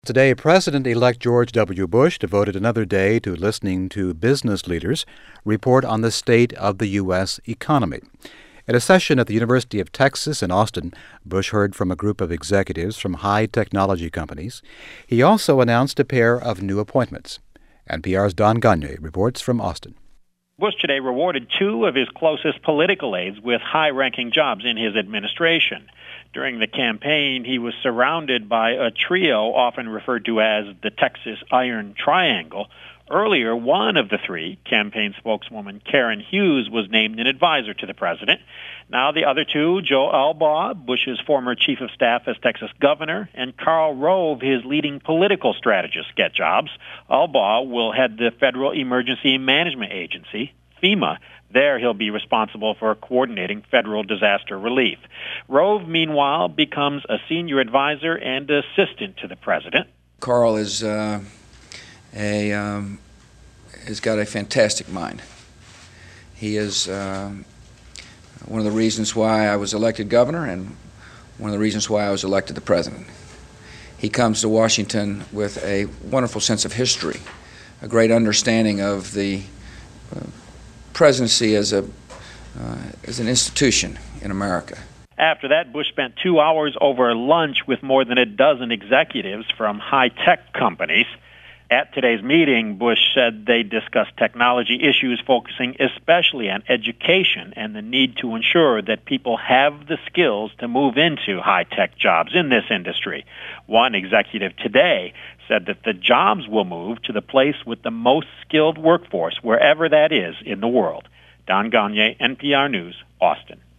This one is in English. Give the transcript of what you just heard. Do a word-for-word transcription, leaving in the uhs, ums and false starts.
Today, President-elect George W. Bush devoted another day to listening to business leaders report on the state of the U S economy. At a session at the University of Texas in Austin, Bush heard from a group of executives from high technology companies. He also announced a pair of new appointments. N P R's Don Gonyea reports from Austin. Bush today rewarded two of his closest political aides with high-ranking jobs in his administration. During the campaign, he was surrounded by a trio often referred to as the Texas Iron Triangle. Earlier, one of the three, campaign spokeswoman Karen Hughes, was named an advisor to the president. Now the other two, Joe Albaugh, Bush's former chief of staff as Texas governor, and Karl Rove, his leading political strategist, get jobs. Albaugh will head the Federal Emergency Management Agency, FEMA. There he'll be responsible for coordinating federal disaster relief. Rove, meanwhile, becomes a senior advisor and assistant to the president. Karl is uh, a um, has got a fantastic mind. He is uh, one of the reasons why I was elected governor and one of the reasons why I was elected the president. He comes to Washington with a wonderful sense of history, a great understanding of the uh, presidency as a uh, as an institution in America. After that, Bush spent two hours over lunch with more than a dozen executives from high-tech companies. At today's meeting, Bush said they discussed technology issues focusing especially on education and the need to ensure that people have the skills to move into high-tech jobs in this industry. One executive today said that the jobs will move to the place with the most skilled workforce, wherever that is in the world. Don Gonyea, N P R News, Austin.